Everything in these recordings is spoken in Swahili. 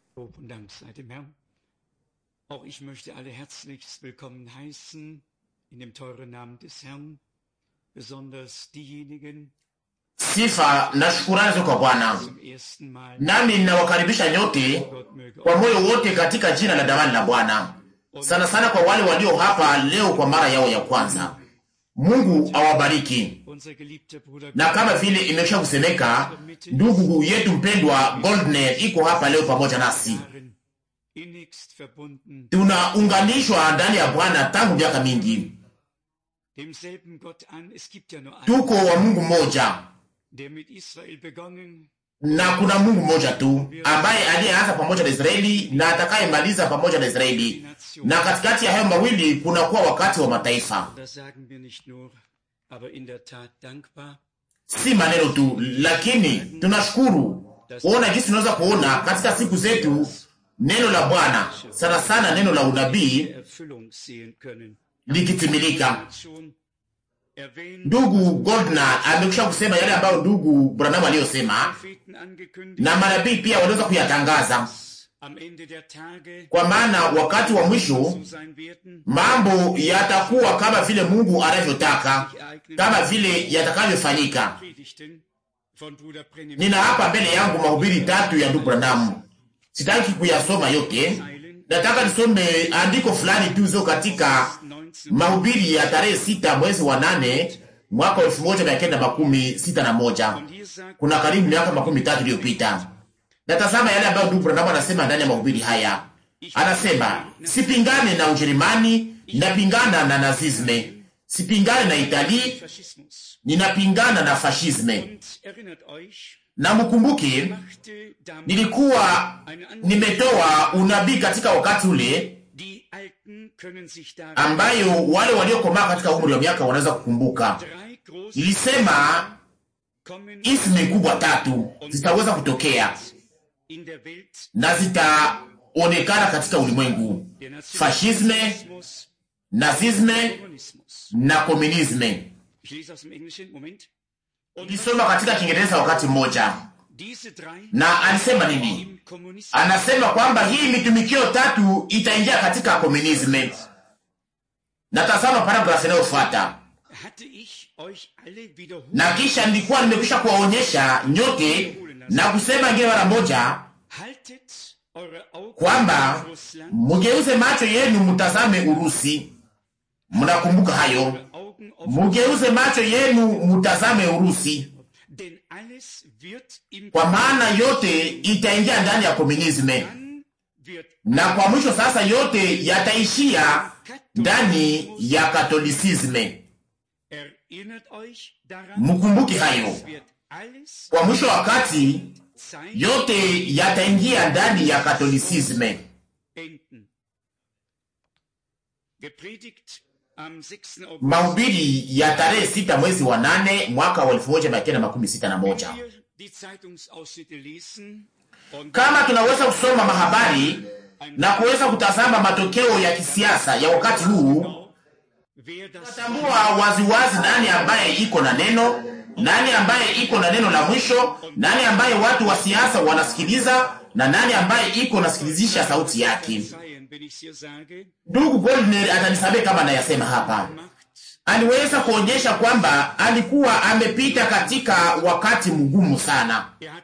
Lob und Dank sei dem Herrn. Auch ich möchte alle herzlichst willkommen heißen in dem teuren Namen des Herrn, besonders diejenigen. Sifa na shukrani kwa Bwana. Nami ninawakaribisha nyote kwa moyo wote katika jina la damani la Bwana. Sana sana kwa wale walio hapa leo kwa mara yao ya kwanza. Mungu awabariki. Na kama vile imekwisha kusemeka, ndugu yetu mpendwa Goldner iko hapa leo pamoja nasi. Tunaunganishwa ndani ya Bwana tangu miaka mingi. Tuko wa Mungu mmoja. Na kuna Mungu mmoja tu ambaye aliyeanza pamoja na Israeli na atakayemaliza pamoja na Israeli. Na katikati ya hayo mawili kuna kuwa wakati wa mataifa. Si maneno tu, lakini tunashukuru kuona jinsi tunaweza kuona katika siku zetu neno la Bwana, sana sana neno la unabii likitimilika. Ndugu Goldner amekwisha kusema yale ambayo ndugu Branham aliyosema, na manabii pia waliweza kuyatangaza, kwa maana wakati wa mwisho mambo yatakuwa kama vile Mungu anavyotaka, kama vile yatakavyofanyika. Nina hapa mbele yangu mahubiri 3 ya ndugu Branham. Sitaki kuyasoma yote, nataka nisome andiko fulani tu zo katika mahubiri ya tarehe 6 mwezi wa 8 mwaka 1961. Kuna karibu miaka 13 iliyopita. Natazama yale ambayo ndugu Branham anasema ndani ya mahubiri haya. Anasema, sipingane na Ujerumani, ninapingana na nazisme. Sipingane na Itali, ninapingana na fascisme. Na mkumbuke, nilikuwa nimetoa unabii katika wakati ule ambayo wale waliokomaa katika umri wa miaka wanaweza kukumbuka. Nilisema isme kubwa 3 zitaweza kutokea na zitaonekana katika ulimwengu: fascisme, nazisme na komunisme. Nilisoma katika Kiingereza wakati mmoja. Na alisema nini? Anasema kwamba hii mitumikio 3 itaingia katika komunisme. Na tazama paragrafu inayofuata. Na kisha nilikuwa nimekwisha kuwaonyesha nyote na kusema ngine mara moja kwamba mugeuze macho yenu mutazame Urusi. Mnakumbuka hayo? Mugeuze macho yenu mutazame Urusi, kwa maana yote itaingia ndani ya komunisme, na kwa mwisho sasa yote yataishia ndani ya katolisisme. Mkumbuki hayo. Kwa mwisho wakati yote yataingia ndani ya katolisisme. Mahubiri ya tarehe 6 mwezi wa 8 mwaka wa 1961. Kama tunaweza kusoma mahabari na kuweza kutazama matokeo ya kisiasa ya wakati huu, tunatambua waziwazi nani ambaye iko na neno, nani ambaye iko na neno la mwisho, nani ambaye watu wa siasa wanasikiliza, na nani ambaye iko nasikilizisha sauti yake. Ndugu Goldner atanisamehe kama nayasema hapa. Aliweza kuonyesha kwamba alikuwa amepita katika wakati mgumu sana.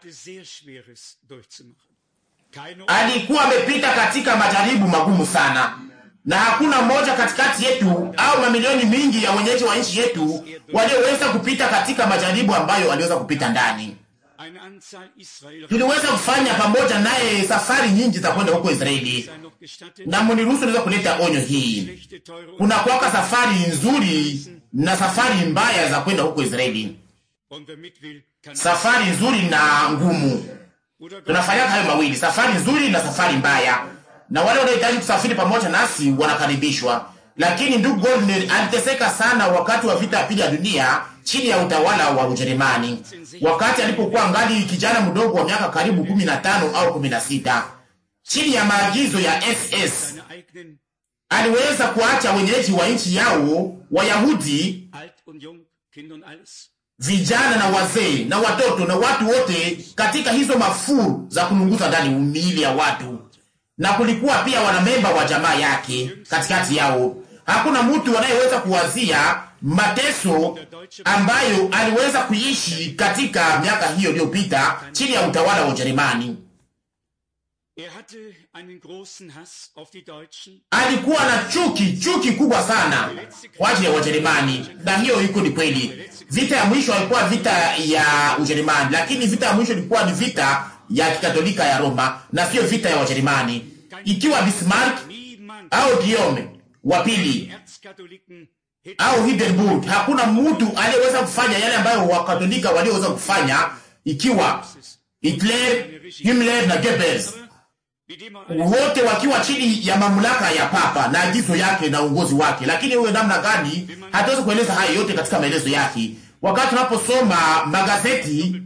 Alikuwa amepita katika majaribu magumu sana. Na hakuna mmoja katikati yetu au mamilioni mingi ya wenyeji wa nchi yetu walioweza kupita katika majaribu ambayo aliweza kupita ndani. Tuliweza kufanya pamoja naye safari nyingi za kwenda huko Israeli. Na mniruhusu niweze kuleta onyo hii. Kuna kuwaka safari nzuri na safari mbaya za kwenda huko Israeli. Safari nzuri na ngumu. Tunafanya hayo mawili, safari nzuri na safari mbaya. Na wale wanaohitaji kusafiri pamoja nasi wanakaribishwa. Lakini ndugu Goldner aliteseka sana wakati wa vita ya pili ya dunia chini ya utawala wa Ujerumani. Wakati alipokuwa ngali kijana mdogo wa miaka karibu 15 au 16. Chini ya maagizo ya SS aliweza kuacha wenyeji wa nchi yao Wayahudi vijana na wazee na watoto na watu wote katika hizo mafuru za kununguza ndani miili ya watu, na kulikuwa pia wanamemba wa jamaa yake katikati yao. Hakuna mtu anayeweza kuwazia mateso ambayo aliweza kuishi katika miaka hiyo iliyopita chini ya utawala wa Ujerumani. Alikuwa na chuki kubwa sana kwa ajili ya Wajerumani, na hiyo iko ni kweli. Vita ya mwisho ilikuwa vita ya Ujerumani, lakini vita ya mwisho ilikuwa ni vita ya Kikatolika ya Roma na sio vita ya Wajerumani. Ikiwa Bismarck au Guillaume wa pili au Hindenburg, hakuna mtu aliyeweza kufanya yale ambayo Wakatolika walioweza kufanya, ikiwa Hitler, Himmler na Goebbels, wote wakiwa chini ya mamlaka ya papa na agizo yake na uongozi wake. Lakini wewe namna gani, hatuwezi kueleza hayo yote katika maelezo yake. Wakati tunaposoma magazeti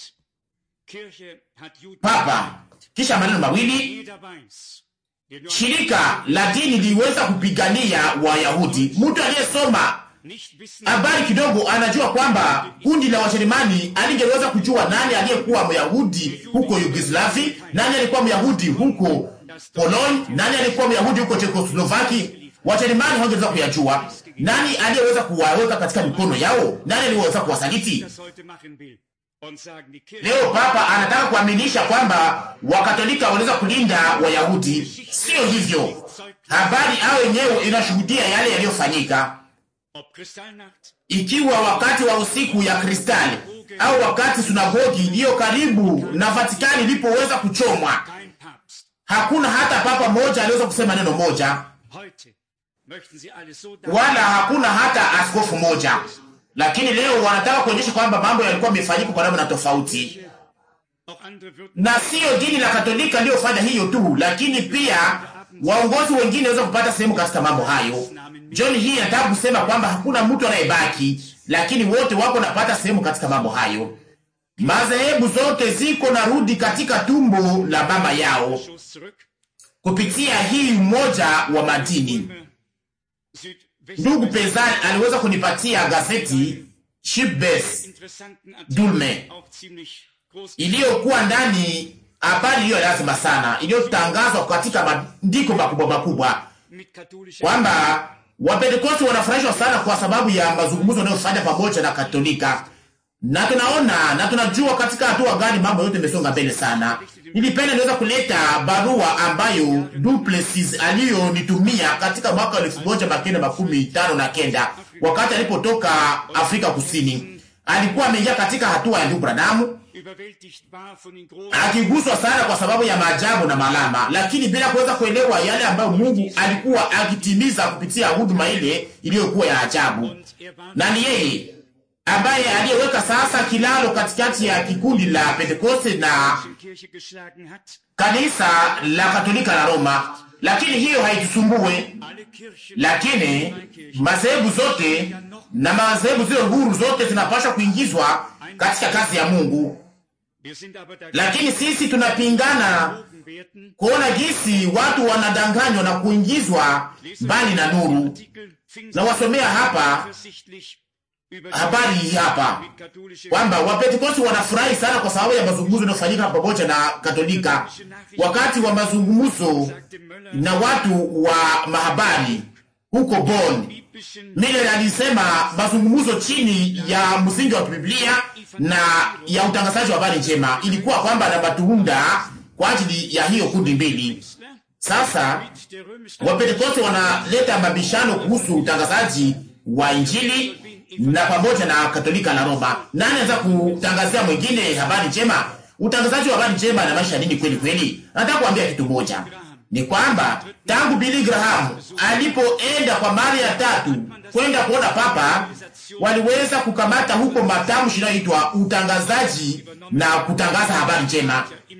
papa, kisha maneno mawili, shirika la dini liweza kupigania Wayahudi. Mtu aliyesoma habari kidogo anajua kwamba kundi la Wajerumani alingeweza kujua nani aliyekuwa Myahudi huko Yugoslavi, nani alikuwa Myahudi huko Poland, nani alikuwa Myahudi huko Czechoslovakia. Wajerumani hawangeweza kuyajua. Nani aliyeweza kuwaweka katika mikono yao? Nani aliyeweza kuwasaliti? Leo papa anataka kuaminisha kwamba Wakatolika wanaweza kulinda Wayahudi. Sio hivyo. Habari hao wenyewe inashuhudia yale yaliyofanyika. Ikiwa wakati wa usiku ya kristali au wakati sunagogi iliyo karibu na Vatikani ilipoweza kuchomwa, hakuna hata papa moja aliweza kusema neno moja, wala hakuna hata askofu moja. Lakini leo wanataka kuonyesha kwamba mambo yalikuwa yamefanyika kwa namna tofauti, na sio dini la Katolika ndio fanya hiyo tu, lakini pia waongozi wengine waweza kupata sehemu katika mambo hayo. John hii anataka kusema kwamba hakuna mtu anayebaki, lakini wote wako napata sehemu katika mambo hayo. Madhehebu zote ziko narudi katika tumbo la mama yao kupitia hii mmoja wa madini. Ndugu Pezani aliweza kunipatia gazeti Shibes Dulme iliyokuwa ndani habari hiyo lazima sana, iliyotangazwa katika maandiko makubwa kwamba Wapentekoste wanafurahishwa sana kwa sababu ya mazungumzo yanayofanya pamoja na Katolika. Na tunaona na tunajua katika hatua gani mambo yote yamesonga mbele sana. Nilipenda niweza kuleta barua ambayo Duplessis aliyonitumia katika mwaka 1959 wakati alipotoka Afrika Kusini. Alikuwa ameingia katika hatua ya ndugu Branham, akiguswa sana kwa sababu ya maajabu na malama, lakini bila kuweza kuelewa yale ambayo Mungu alikuwa akitimiza kupitia huduma ile iliyokuwa ya ajabu. Na ni yeye ambaye aliyeweka sasa kilalo katikati ya kikundi la Pentekoste na kanisa la Katolika la Roma. Lakini hiyo haitusumbue, lakini madhehebu zote na madhehebu zile huru zote zinapaswa kuingizwa katika kazi ya Mungu. Lakini sisi tunapingana kuona jinsi watu wanadanganywa na kuingizwa mbali na nuru. Na wasomea hapa habari hii hapa kwamba Wapentekoste wanafurahi sana kwa sababu ya mazungumzo yanayofanyika pamoja na Katolika. Wakati wa mazungumzo na watu wa mahabari huko Bonn, Miller alisema mazungumzo chini ya msingi wa Biblia na ya utangazaji wa habari njema ilikuwa kwamba na matunda kwa ajili ya hiyo kundi mbili. Sasa Wapentekoste wanaleta mabishano kuhusu utangazaji wa Injili na pamoja na Katolika na Roma. Nani anaweza kutangazia mwingine habari njema? Utangazaji wa habari njema na maisha nini kweli kweli? Nataka kuambia kitu moja. Ni kwamba tangu Billy Graham alipoenda kwa mara ya tatu kwenda kuona papa, waliweza kukamata huko matamshi yanayoitwa utangazaji na kutangaza habari njema,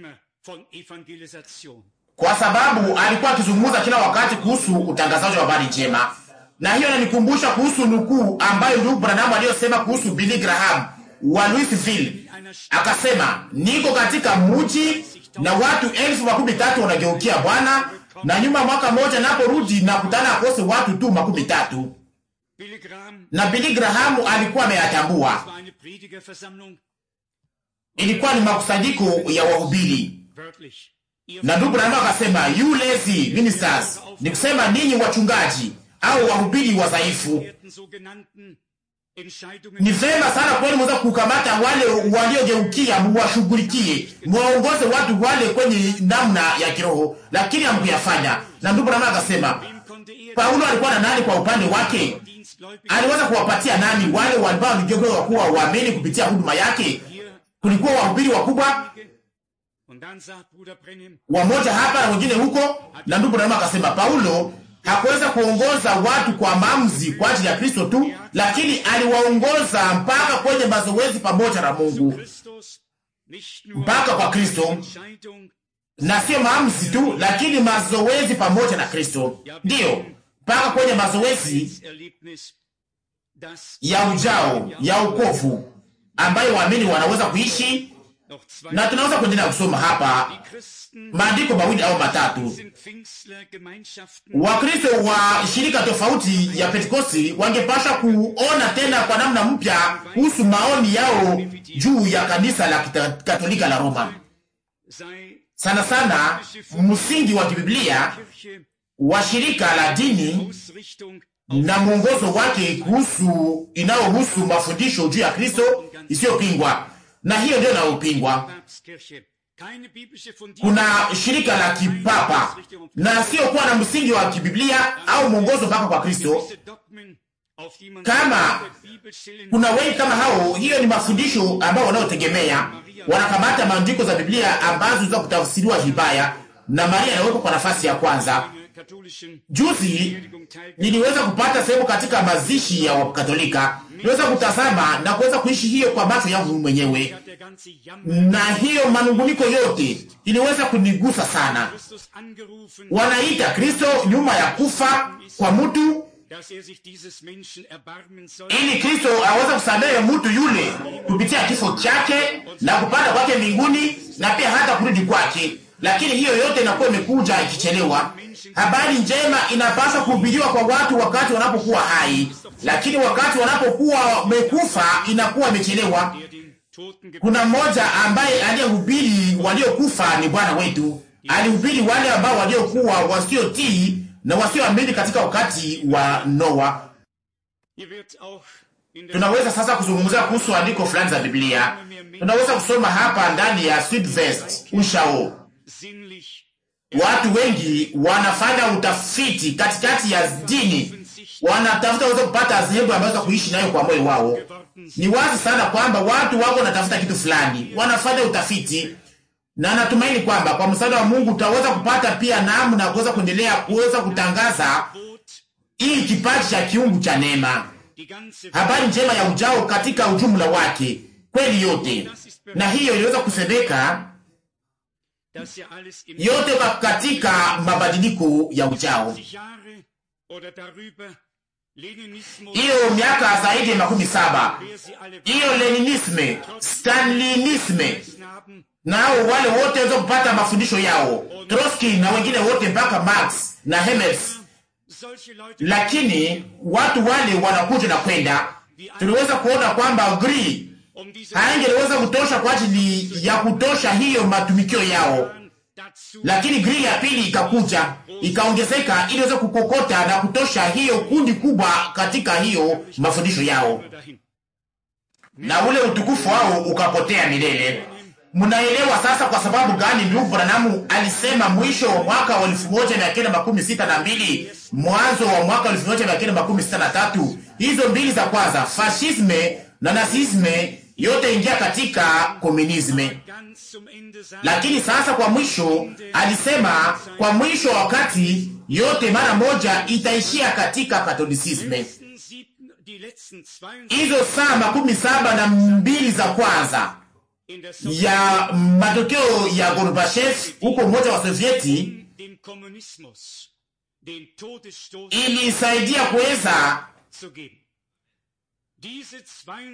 kwa sababu alikuwa akizungumza kila wakati kuhusu utangazaji wa habari njema. Na hiyo inanikumbusha kuhusu nukuu ambayo ndugu Branham aliyosema kuhusu Billy Graham wa Louisville. Akasema, niko katika mji na watu 13,000 wanageukia Bwana, na nyuma mwaka moja naporudi na kutana akose watu tu 30. na Billy Graham alikuwa ameyatambua. Ilikuwa ni makusanyiko ya wahubiri, na ndugu Branham akasema you lazy ministers, ni kusema ninyi wachungaji au wahubiri wadhaifu, ni vema sana kwenu mweza kukamata wale waliogeukia, muwashughulikie, muwaongoze watu wale kwenye namna ya kiroho, lakini hamkuyafanya. Na ndugu Branham akasema Paulo alikuwa na nani kwa upande wake? Aliweza kuwapatia nani wale ambao waligeuka kuwa waamini kupitia huduma yake? Kulikuwa wahubiri wakubwa wamoja hapa na wengine huko, na ndugu Branham akasema Paulo hakuweza kuongoza watu kwa maamuzi kwa ajili ya Kristo tu, lakini aliwaongoza mpaka kwenye mazoezi pamoja na Mungu, mpaka kwa Kristo, na sio maamuzi tu, lakini mazoezi pamoja na Kristo, ndiyo mpaka kwenye mazoezi ya ujao ya wokovu ambayo waamini wanaweza kuishi. Na tunaweza kuendelea kusoma hapa maandiko mawili au matatu. Wakristo wa shirika tofauti ya Pentekosti wangepasha kuona tena kwa namna mpya kuhusu maoni yao juu ya kanisa la Katolika la Roma, sana sana msingi wa Biblia wa shirika la dini na mwongozo wake kuhusu inayohusu mafundisho juu ya Kristo isiyopingwa. Na hiyo ndio inayopingwa. Kuna shirika la kipapa na sio kuwa na msingi wa kibiblia au mwongozo mpaka kwa Kristo. Kama kuna wengi kama hao, hiyo ni mafundisho ambao wanaotegemea, wanakamata maandiko za Biblia ambazo za kutafsiriwa vibaya, na Maria anawekwa kwa nafasi ya kwanza. Juzi niliweza kupata sehemu katika mazishi ya Wakatolika. Niweza kutazama na kuweza kuishi hiyo kwa macho yangu mwenyewe, na hiyo manunguniko yote iliweza kunigusa sana. Wanaita Kristo nyuma ya kufa kwa mtu, ili Kristo aweze kusamehe mtu yule kupitia kifo chake na kupanda kwake mbinguni na pia hata kurudi kwake. Lakini hiyo yote inakuwa imekuja ikichelewa. Habari njema inapaswa kuhubiriwa kwa watu wakati wanapokuwa hai, lakini wakati wanapokuwa wamekufa inakuwa imechelewa. Kuna mmoja ambaye aliyehubiri waliokufa ni Bwana wetu. Alihubiri wale ambao waliokuwa wasiotii na wasioamini katika wakati wa Noa. Tunaweza sasa kuzungumzia kuhusu andiko fulani za Biblia. Tunaweza kusoma hapa ndani ya Südwest Ushao. Watu wengi wanafanya utafiti katikati ya dini, wanatafuta waweze kupata dhehebu ambazo kuishi nayo kwa moyo wao. Ni wazi sana kwamba watu wako wanatafuta kitu fulani, wanafanya utafiti, na natumaini kwamba kwa msaada wa Mungu utaweza kupata pia namna na kuweza kuendelea kuweza kutangaza hii kipaji cha kiungu cha neema, habari njema ya ujao katika ujumla wake, kweli yote. Na hiyo iliweza kusemeka yote katika mabadiliko ya ujao. Hiyo miaka zaidi ya 17, hiyo Leninisme, Stalinisme, nao wale wote waweza kupata mafundisho yao, Trotsky na wengine wote mpaka Marx na Engels. Lakini watu wale wanakuja na kwenda. Tuliweza kuona kwamba Gri haingeweza kutosha kwa ajili ya kutosha hiyo matumikio yao, lakini Gri ya pili ikakuja ikaongezeka ili iweze kukokota na kutosha hiyo kundi kubwa katika hiyo mafundisho yao, na ule utukufu wao ukapotea milele. Mnaelewa sasa kwa sababu gani ndugu Branham alisema mwisho wa mwaka wa 1962 mwanzo wa mwaka wa 1963 hizo mbili za kwanza, fascisme na nazisme, yote ingia katika komunisme. Lakini sasa kwa mwisho alisema kwa mwisho wa wakati yote mara moja itaishia katika katolisisme. Hizo saa 72 za kwanza ya matokeo ya Gorbachev huko Umoja wa Sovieti ilisaidia kuweza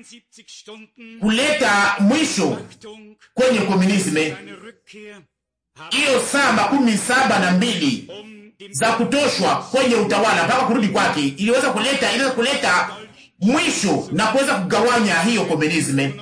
kuleta mwisho kwenye komunisme. hiyo saa 72 za kutoshwa kwenye utawala mpaka kurudi kwake iliweza kuleta mwisho na kuweza kugawanya hiyo komunisme,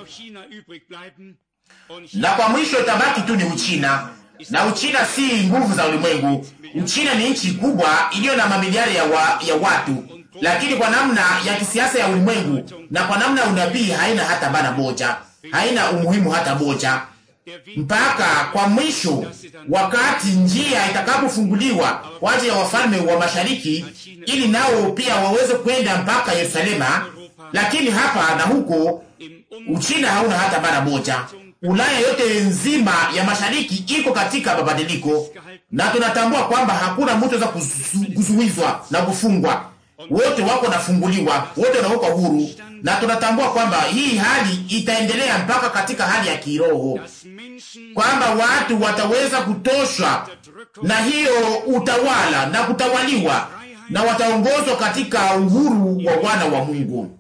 na kwa mwisho tabaki tu ni Uchina. Na Uchina si nguvu za ulimwengu. Uchina ni nchi kubwa iliyo na mamiliari ya watu, lakini kwa namna ya kisiasa ya ulimwengu na kwa namna ya unabii haina hata bana moja, haina umuhimu hata moja, mpaka kwa mwisho, wakati njia itakapofunguliwa kwa ajili ya wafalme wa mashariki, ili nao pia waweze kwenda mpaka Yerusalema. Lakini hapa na huko Uchina hauna hata bara moja. Ulaya yote nzima ya mashariki iko katika mabadiliko, na tunatambua kwamba hakuna mtu anaweza kuzuizwa na kufungwa. Wote wako nafunguliwa, wote wanawekwa huru, na tunatambua kwamba hii hali itaendelea mpaka katika hali ya kiroho, kwamba watu wataweza kutoshwa na hiyo utawala na kutawaliwa, na wataongozwa katika uhuru wa wana wa Mungu.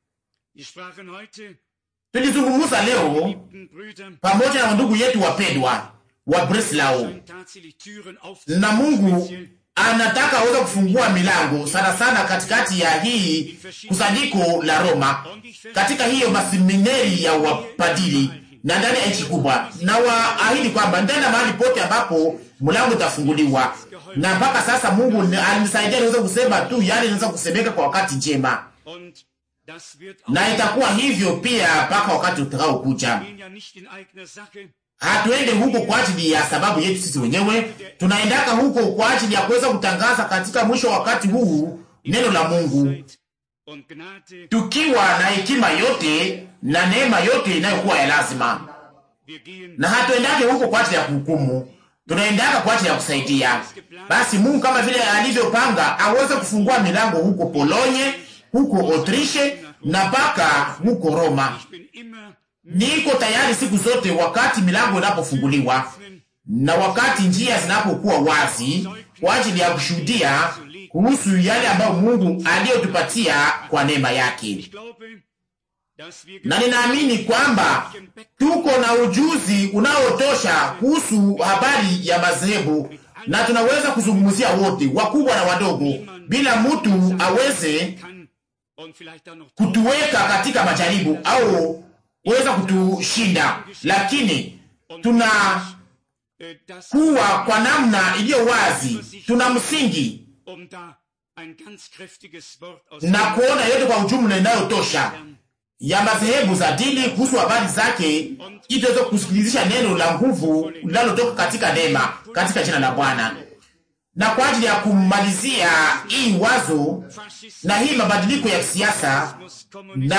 Tulizungumza leo pamoja na ndugu yetu wapendwa wa Breslau, na Mungu anataka aweze kufungua milango sana sana katikati ya hii kusanyiko la Roma, katika hiyo maseminari ya wapadiri na ndani ya nchi kubwa, na waahidi kwamba ndani mahali pote ambapo mlango utafunguliwa. Na mpaka sasa Mungu alinisaidia niweze kusema tu yale naweza kusemeka kwa wakati njema, na itakuwa hivyo pia mpaka wakati utakao kuja. Hatuende huko kwa ajili ya sababu yetu sisi wenyewe, tunaendaka huko kwa ajili ya kuweza kutangaza katika mwisho wa wakati huu neno la Mungu, tukiwa na hekima yote na neema yote inayokuwa ya lazima. Na hatuendake huko kwa ajili ya kuhukumu, tunaendaka kwa ajili ya kusaidia. Basi Mungu kama vile alivyopanga aweze kufungua milango huko Polonye, huko Autriche na mpaka huko Roma. Niko tayari siku zote wakati milango inapofunguliwa na wakati njia zinapokuwa wazi kwa ajili ya kushuhudia kuhusu yale ambayo Mungu aliyotupatia kwa neema yake. Na ninaamini kwamba tuko na ujuzi unaotosha kuhusu habari ya madhehebu, na tunaweza kuzungumzia wote, wakubwa na wadogo, bila mtu aweze kutuweka katika majaribu au kuweza kutushinda. Lakini tunakuwa kwa namna iliyo wazi, tuna msingi na kuona yote kwa ujumla inayotosha ya madhehebu za dini kuhusu habari zake, ili tuweze kusikilizisha neno la nguvu linalotoka katika neema, katika jina la Bwana. Na kwa ajili ya kumalizia hii wazo na hii mabadiliko ya kisiasa na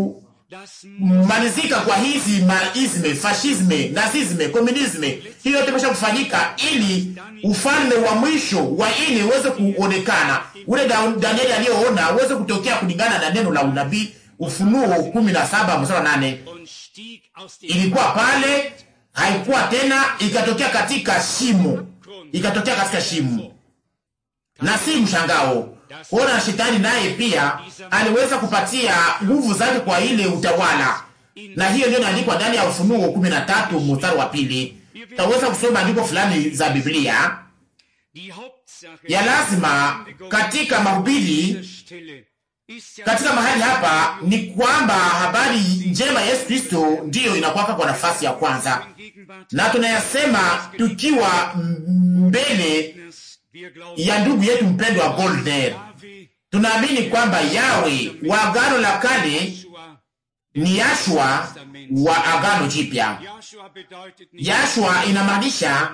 kumalizika kwa hizi maisme, fashisme, nazisme, komunisme, hiyo yote imesha kufanyika ili ufalme wa mwisho wa ine uweze kuonekana. Ule Danieli aliyoona uweze kutokea kulingana na neno la unabii, Ufunuo 17:8. Ilikuwa pale, haikuwa tena, ikatokea katika shimo. Ikatokea katika shimo. Na si mshangao kuona shetani naye pia aliweza kupatia nguvu zake kwa ile utawala. Na hiyo ndio inaandikwa ndani ya Ufunuo 13:2. Taweza kusoma andiko fulani za Biblia ya lazima katika mahubiri. Katika mahali hapa ni kwamba habari njema ya Yesu Kristo ndiyo inakuwa kwa nafasi ya kwanza, na tunayasema tukiwa mbele ya ndugu yetu mpendwa Goldner. Tunaamini kwamba Yawe wa Agano la Kale ni Yashua wa Agano Jipya. Yashua inamaanisha,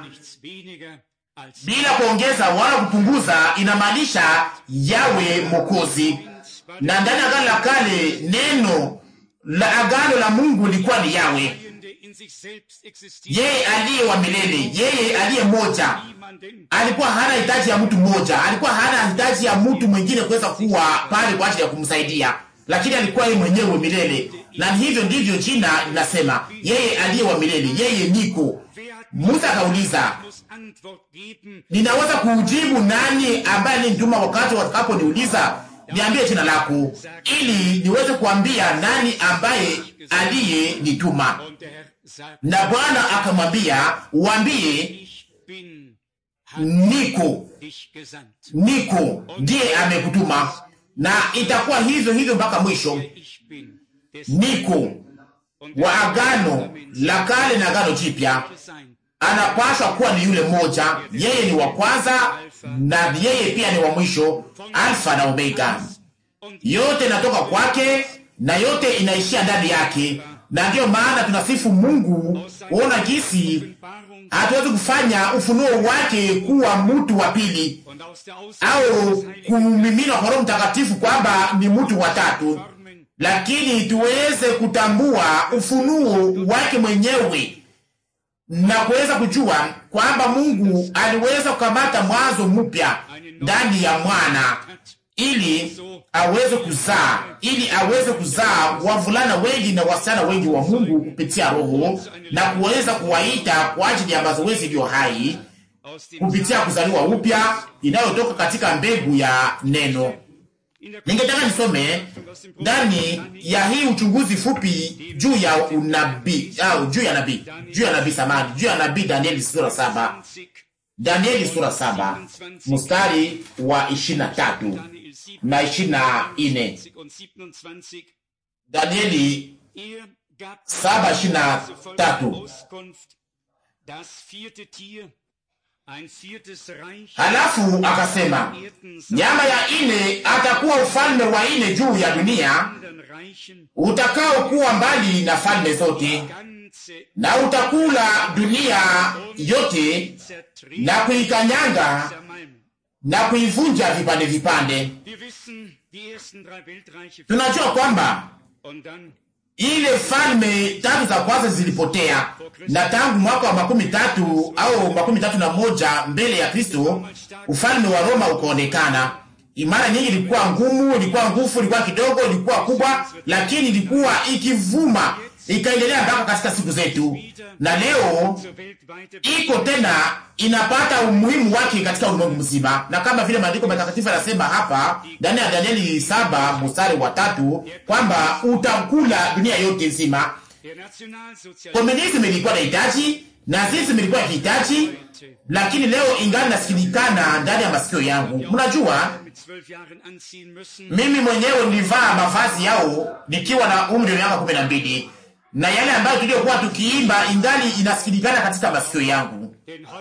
bila kuongeza wala kupunguza, inamaanisha Yawe Mwokozi. Na ndani ya Agano la Kale neno la Agano la Mungu lilikuwa ni Yawe, yeye aliye wa milele, yeye aliye moja. Alikuwa hana hitaji ya mtu mmoja, alikuwa hana hitaji ya mtu mwingine kuweza kuwa pale kwa ajili ya kumsaidia, lakini alikuwa yeye mwenyewe milele. Na hivyo ndivyo jina linasema, yeye aliye wa milele, yeye niko. Musa akauliza, ninaweza kujibu nani ambaye alinituma? Wakati watakaponiuliza, niambie jina lako ili niweze kuambia nani ambaye aliyenituma. Na Bwana akamwambia, uambie niko ndiye amekutuma, na itakuwa hivyo hivyo mpaka mwisho. Niko wa agano la kale na agano jipya anapaswa kuwa ni yule mmoja. Yeye ni wa kwanza na yeye pia ni wa mwisho, Alfa na Omega. Yote inatoka kwake na yote inaishia ndani yake, na ndiyo maana tunasifu Mungu kuona jinsi hatuwezi kufanya ufunuo wake kuwa mtu wa pili au kumimina kwa Roho Mtakatifu kwamba ni mtu wa tatu, lakini tuweze kutambua ufunuo wake mwenyewe na kuweza kujua kwamba Mungu aliweza kukamata mwanzo mpya ndani ya mwana ili aweze kuzaa wavulana wengi na wasichana wengi wa Mungu kupitia Roho, na kuweza kuwaita kwa ajili ya mazoezi iliyo hai kupitia kuzaliwa upya inayotoka katika mbegu ya neno. Ningetaka nisome ndani ya hii uchunguzi fupi juu ya unabii au juu ya nabii Danieli sura 7. Danieli sura 7 mstari wa 23 na 24. Danieli 7:23. Halafu akasema, nyama ya ine atakuwa ufalme wa ine juu ya dunia, utakao kuwa mbali na falme zote, na utakula dunia yote na kuikanyanga na kuivunja vipande vipande. Tunajua kwamba ile falme tatu za kwanza zilipotea, na tangu mwaka wa 13 au 31 mbele ya Kristo ufalme wa Roma ukaonekana. Imara nyingi ilikuwa ngumu, ilikuwa ngufu, ilikuwa kidogo, ilikuwa kubwa, lakini ilikuwa ikivuma, ikaendelea mpaka katika siku zetu, na leo iko tena inapata umuhimu wake katika ulimwengu mzima. Na kama vile maandiko matakatifu yanasema hapa ndani ya Danieli 7 mstari wa 3 kwamba utakula dunia yote nzima. Komunism ilikuwa na hitaji, nazism ilikuwa hitaji, lakini leo ingali nasikilikana ndani ya masikio yangu. Mnajua, mimi mwenyewe nilivaa mavazi yao nikiwa na umri wa miaka 12, na yale ambayo tuliokuwa tukiimba ingali inasikilikana katika masikio yangu.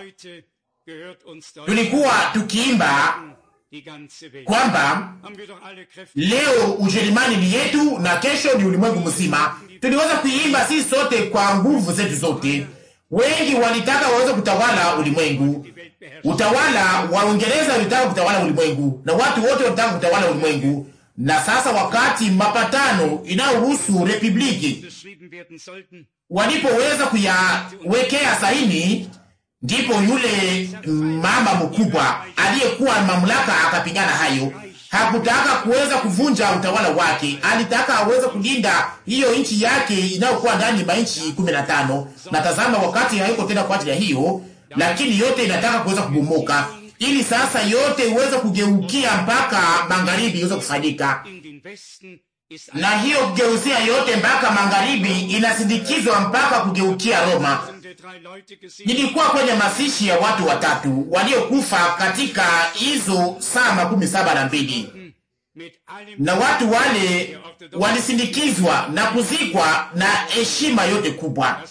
Tulikuwa tukiimba kwamba leo Ujerumani ni yetu na kesho ni ulimwengu mzima. Tuliweza kuimba sisi sote kwa nguvu zetu zote. Wengi walitaka waweze kutawala ulimwengu. Utawala wa Uingereza ulitaka kutawala ulimwengu, na watu wote walitaka kutawala ulimwengu. Na sasa wakati mapatano inayohusu republiki walipoweza kuyawekea saini, ndipo yule mama mkubwa aliyekuwa mamlaka akapigana hayo. Hakutaka kuweza kuvunja utawala wake, alitaka aweze kulinda hiyo nchi yake inayokuwa ndani ya nchi 15. Na tazama, wakati haiko tena kwa ajili ya hiyo, lakini yote inataka kuweza kubomoka, ili sasa yote iweze kugeukia mpaka magharibi iweze kufanyika. Na hiyo kugeuzia yote mpaka magharibi inasindikizwa mpaka kugeukia Roma. Nilikuwa kwenye mazishi ya watu watatu waliokufa katika hizo saa 72, na watu wale walisindikizwa na kuzikwa na heshima yote kubwa,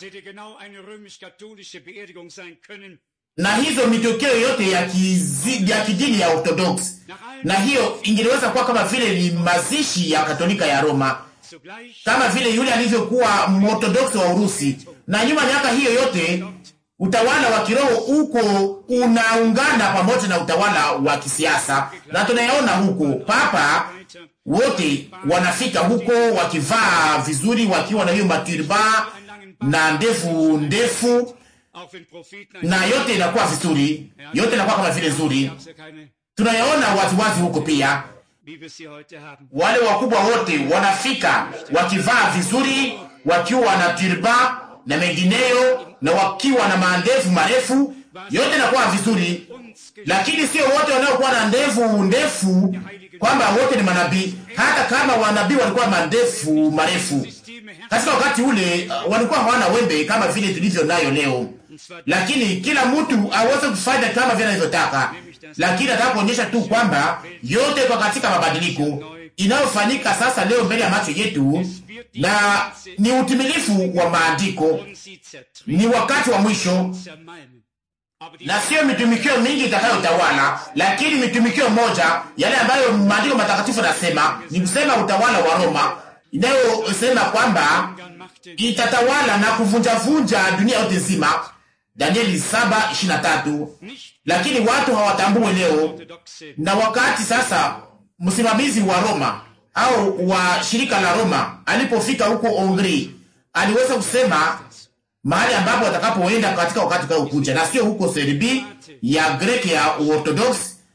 na hizo mitokeo yote ya kidini ya Orthodox, na hiyo ingeweza kuwa kama vile ni mazishi ya Katolika ya Roma, kama vile yule alivyokuwa Orthodox wa Urusi. Na nyuma miaka hiyo yote utawala wa kiroho uko unaungana pamoja na utawala wa kisiasa, na tunayaona huko papa wote wanafika huko wakivaa vizuri, wakiwa na hiyo maturba na ndefu, na yote inakuwa vizuri, yote inakuwa kama vile nzuri. Tunayaona waziwazi huko pia, wale wakubwa wote wanafika wakivaa vizuri, wakiwa na turba na mengineyo, na wakiwa na mandevu marefu, yote inakuwa vizuri. Lakini sio wote wanaokuwa na ndefu kwamba wote ni manabii. Hata kama wanabii walikuwa mandevu marefu, katika wakati ule walikuwa hawana wembe kama vile tulivyo nayo leo. lakini kila mtu aweze kufanya kama vile anavyotaka. Lakini nataka kuonyesha tu kwamba yote kwa katika mabadiliko inayofanyika sasa leo mbele ya macho yetu, na ni utimilifu wa maandiko, ni wakati wa mwisho, na sio mitumikio mingi itakayotawala, lakini mitumikio moja, yale ambayo maandiko matakatifu yanasema, ni kusema utawala wa Roma, inayosema kwamba itatawala na kuvunja dunia yote nzima, Danieli 7:23. Lakini watu hawatambui leo, na wakati sasa msimamizi wa Roma au wa shirika la Roma alipofika huko Hongri, aliweza kusema mahali ambapo watakapoenda katika wakati kwa ukuja, na sio huko Serbia ya Greek ya Orthodox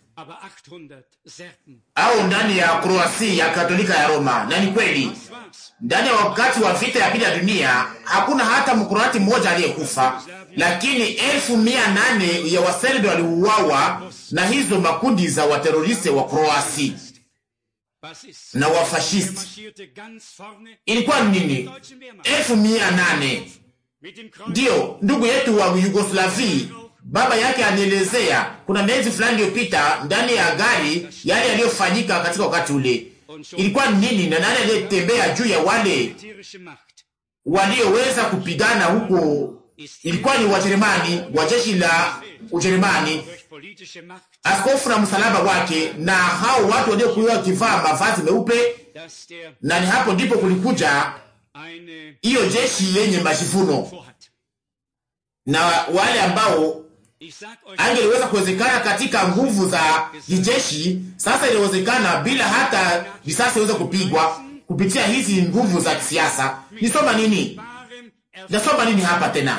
au ndani ya Kroasia ya Katolika ya Roma. Na ni kweli, ndani ya wakati wa vita ya pili ya dunia hakuna hata mkroati mmoja aliyekufa, lakini 1800 ya Waserbi waliuawa na hizo makundi za wateroristi wa Kroasia na wafashisti. Ilikuwa nini? 1800. Ndiyo, ndugu yetu wa Yugoslavia, baba yake anielezea kuna miezi fulani iliyopita ndani ya gari yale yaliyofanyika katika wakati ule. Ilikuwa nini na nani aliyetembea juu ya wale walioweza kupigana huko? Ilikuwa ni Wajerumani, wa jeshi la Ujerumani, askofu na msalaba wake, na hao watu waliokuwa wakivaa mavazi meupe, na ni hapo ndipo kulikuja hiyo jeshi yenye majivuno, na wale ambao angeliweza kuwezekana katika nguvu za kijeshi, sasa iliwezekana bila hata risasi iweze kupigwa kupitia hizi nguvu za kisiasa. Nasoma nini hapa tena?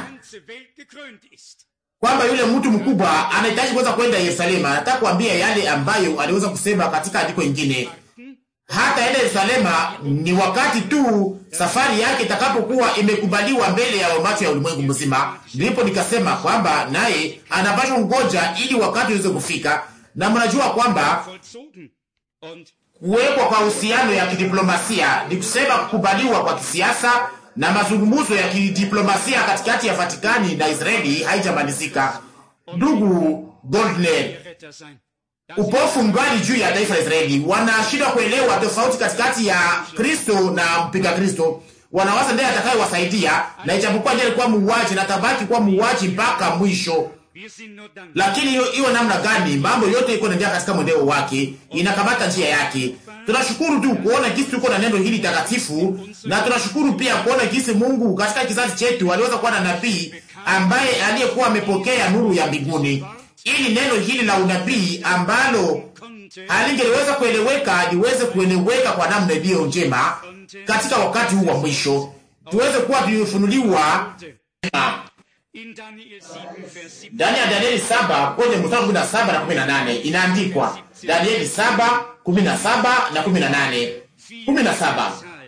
Kwamba yule mtu mkubwa anahitaji kuweza kwenda Yerusalemu. Nataka kuambia yale ambayo aliweza kusema katika andiko lingine. Hata ende Yerusalemu ni wakati tu safari yake itakapokuwa imekubaliwa mbele ya macho ya ulimwengu mzima. Ndipo nikasema kwamba naye anapaswa ngoja ili wakati uweze kufika. Na mnajua kwamba kuwekwa kwa uhusiano ya kidiplomasia ni kusema kukubaliwa kwa kisiasa, na mazungumzo ya kidiplomasia katikati ya Vatikani na Israeli haijamalizika. Ndugu Goldner, upofu ngali juu ya taifa la Israeli. Wanashindwa kuelewa tofauti katikati ya Kristo na mpinga Kristo. Wanawaza ndiye atakayewasaidia, na ijapokuwa ndiye alikuwa muuaji na tabaki kuwa muuaji mpaka mwisho. Lakini hiyo namna gani, mambo yote iko ndani katika mwendeo wake, inakamata njia yake. Tunashukuru tu kuona jinsi tuko na neno hili takatifu, na tunashukuru pia kuona jinsi Mungu katika kizazi chetu aliweza kuwa na nabii ambaye aliyekuwa amepokea nuru ya mbinguni, ili neno hili la unabii ambalo halingeweza kueleweka liweze kueleweka kwa namna iliyo njema katika wakati huu wa mwisho, tuweze kuwa tulifunuliwa. Ndani ya Danieli 7 kwenye mstari 17 na 18 inaandikwa, Danieli 7:17 na 18. 17,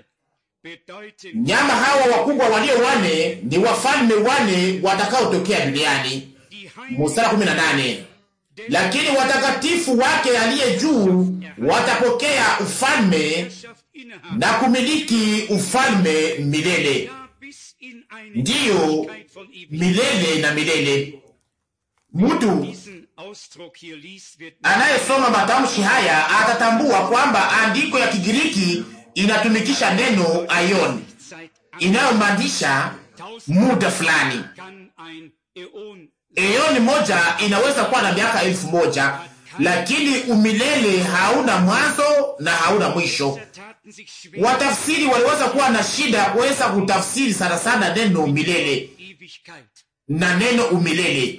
nyama hawa wakubwa walio wane ni wafalme wane watakaotokea duniani. Mstari 18, lakini watakatifu wake aliye juu watapokea ufalme na kumiliki ufalme milele, ndiyo milele na milele. Mtu anayesoma matamshi haya atatambua kwamba andiko ya Kigiriki inatumikisha neno aion, inayomaanisha muda fulani. Eoni moja inaweza kuwa na miaka 1000, lakini umilele hauna mwanzo na hauna mwisho. Watafsiri waliweza kuwa na shida kuweza kutafsiri sana sana neno milele na neno umilele,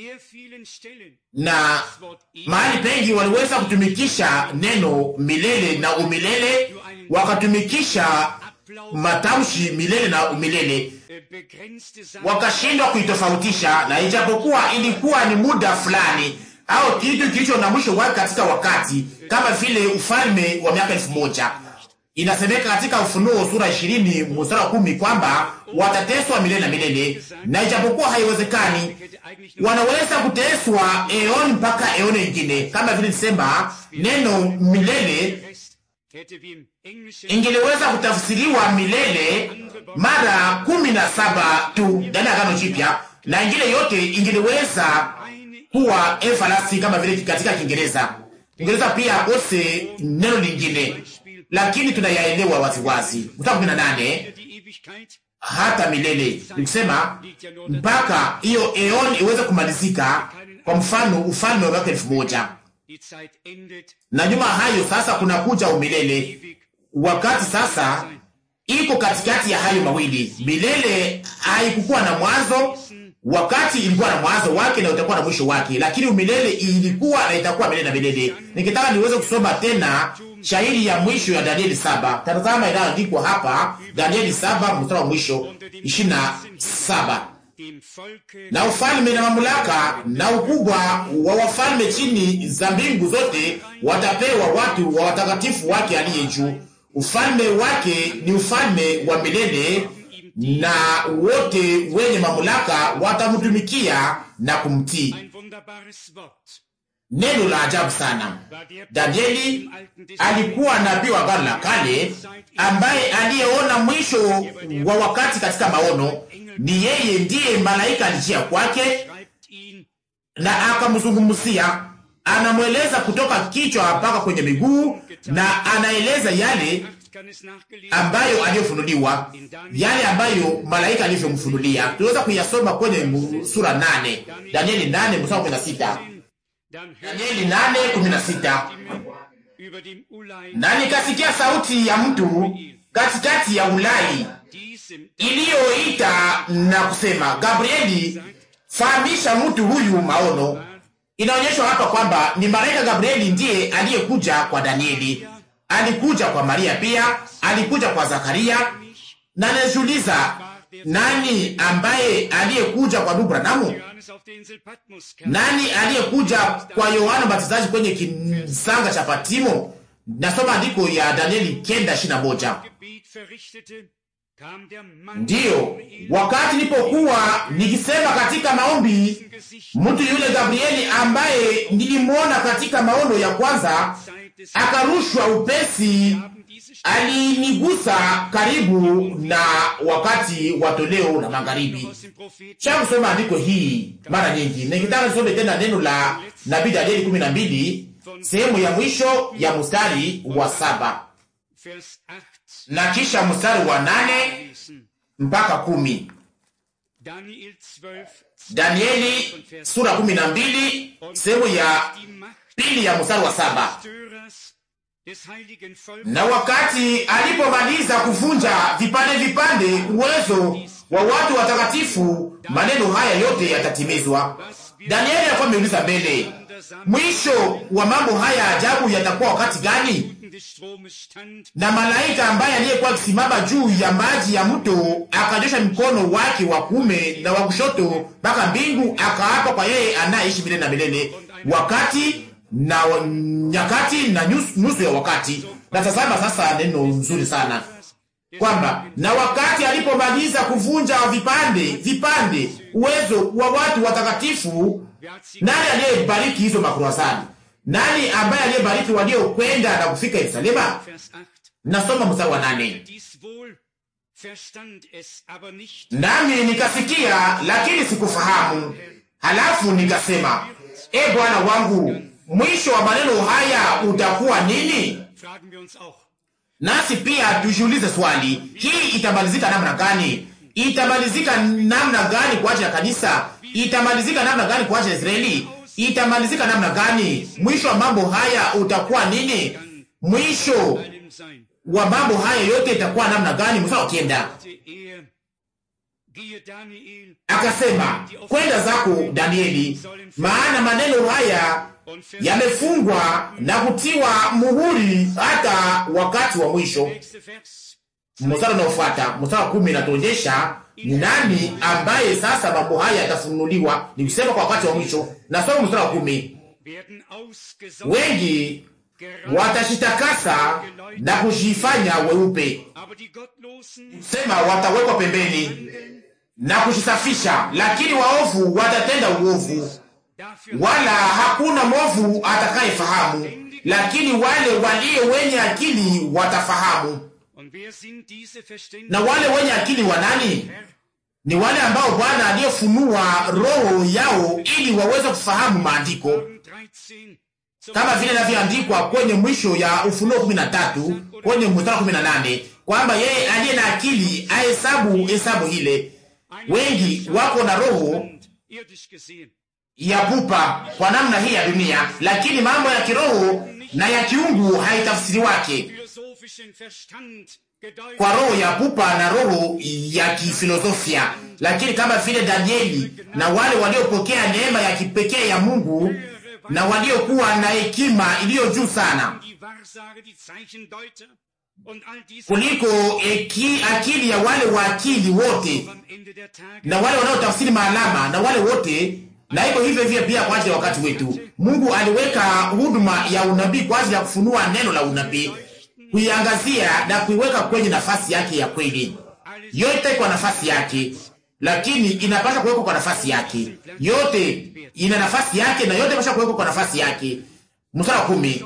na mahali pengi waliweza kutumikisha neno milele na umilele, wakatumikisha matamshi milele na umilele, wakashindwa kuitofautisha. Na ijapokuwa ilikuwa ni muda fulani au kitu kilicho na mwisho wake katika wakati, kama vile ufalme wa miaka 1000. Inasemeka katika Ufunuo sura 20 mstari wa 10 kwamba watateswa milele na milele, na ijapokuwa haiwezekani, wanaweza kuteswa eoni mpaka eoni nyingine. Kama vile nisema neno milele ingeliweza kutafsiriwa milele mara 17 tu ndani ya Agano Jipya, na ingine yote ingeliweza kuwa everlasting kama vile katika Kiingereza. Ingereza pia ose neno lingine, lakini tunayaelewa waziwazi. Mstari 18, hata milele, nikusema mpaka hiyo eon iweze kumalizika, kwa mfano ufalme wa miaka 1000. Na nyuma hayo sasa kuna kuja umilele, wakati sasa iko katikati ya hayo mawili. Milele haikukuwa na mwanzo, wakati ilikuwa na mwanzo wake na utakuwa na mwisho wake, lakini umilele ilikuwa na itakuwa milele na milele. Nikitaka niweze kusoma tena shairi ya mwisho ya Danieli 7. Tazama inaandikwa hapa Danieli 7 mstari wa mwisho 27. Na ufalme na mamlaka na ukubwa wa wafalme chini za mbingu zote watapewa watu wa watakatifu wake aliye juu. Ufalme wake ni ufalme wa milele, na wote wenye mamlaka watamtumikia na kumtii. Neno la ajabu sana. Danieli alikuwa nabii wa Agano la Kale ambaye aliyeona mwisho wa wakati katika maono. Ni yeye ndiye malaika alijia kwake na akamzungumzia, anamweleza kutoka kichwa mpaka kwenye miguu, na anaeleza yale ambayo aliyofunuliwa, yale ambayo malaika alivyomfunulia. Tunaweza kuyasoma kwenye sura 8, Danieli 8 mstari 16. Danieli 8:16. Na nikasikia sauti ya mtu katikati ya Ulai iliyoita na kusema, Gabrieli, fahamisha mtu huyu maono. Inaonyeshwa hapa kwamba ni malaika Gabrieli ndiye aliyekuja kwa Danieli. Alikuja kwa Maria pia, alikuja kwa Zakaria. Na anajiuliza, nani ambaye aliyekuja kwa ndugu Branamu? Nani aliyekuja kwa Yohana Mbatizaji kwenye kisanga cha Patimo? Nasoma andiko ya Danieli 9:21. Ndiyo, wakati nilipokuwa nikisema katika maombi, mtu yule Gabrieli ambaye nilimwona katika maono ya kwanza akarushwa upesi, alinigusa karibu na wakati wa toleo la magharibi. Cha kusoma andiko hii mara nyingi. Nikitaka nisome tena neno la nabii Danieli 12 sehemu ya mwisho ya mstari wa 7 na kisha mstari wa 8 mpaka 10. Danieli sura 12 sehemu ya pili ya mstari wa 7. Na wakati alipomaliza kuvunja vipande vipande uwezo wa watu watakatifu, maneno haya yote yatatimizwa. Danieli alikuwa ameuliza mbele, mwisho wa mambo haya ajabu yatakuwa wakati gani? Na malaika ambaye aliyekuwa akisimama juu ya maji ya mto akanyosha mkono wake wa kuume na wa kushoto mpaka mbingu, akaapa kwa yeye anaishi milele na milele, wakati na nyakati na nusu ya wakati. Na tazama sasa neno nzuri sana kwamba na wakati alipomaliza kuvunja vipande uwezo wa watu watakatifu, nani aliyebariki hizo makurasani? Nani ambaye aliyebariki waliokwenda na kufika Yerusalema? Nasoma mstari wa 8. Nami nikasikia lakini sikufahamu, halafu nikasema, e Bwana wangu, mwisho wa maneno haya utakuwa nini? Nasi pia tujiulize swali, hii itamalizika namna gani? Itamalizika namna gani kwa ajili ya kanisa? Itamalizika namna gani kwa ajili ya Israeli? Itamalizika namna gani? Mwisho wa mambo haya utakuwa nini? Mwisho wa mambo haya yote itakuwa namna gani? Mstari wa 9. Akasema, kwenda zako Danieli, maana maneno haya yamefungwa na kutiwa muhuri hata wakati wa mwisho. Mstari unaofuata, mstari wa 10, inatuonyesha ni nani ambaye sasa mambo haya yatafunuliwa. Ni kusema kwa wakati wa mwisho. Nasoma mstari wa 10. Wengi watashitakasa na kujifanya weupe, sema watawekwa pembeni na kujisafisha, lakini waovu watatenda uovu, wala hakuna mwovu atakayefahamu. lakini wale walio wenye akili watafahamu. Na wale wenye akili wa nani? Ni wale ambao Bwana aliyefunua roho yao ili waweze kufahamu maandiko, kama vile inavyoandikwa kwenye mwisho ya Ufunuo 13 kwenye mstari 18 kwamba yeye aliye na akili hesabu ile. Wengi wako na roho ya pupa kwa namna hii ya dunia, lakini mambo ya kiroho na ya kiungu haitafsiri wake kwa roho ya pupa na roho ya kifilosofia. Lakini kama vile Danieli na wale waliopokea neema ya kipekee ya Mungu na waliokuwa na hekima iliyo juu sana kuliko akili ya wale wa akili wote na wale wanaotafsiri maalama na wale wote, na hivyo hivyo pia kwa ajili ya wakati wetu. Mungu aliweka huduma ya unabii kwa ajili ya kufunua neno la unabii, kuiangazia na kuiweka kwenye nafasi yake ya kweli. Yote kwa nafasi yake, lakini inapaswa kuwekwa kwa nafasi yake. Yote ina nafasi yake na yote inapaswa kuwekwa kwa nafasi yake. Mstari wa 10,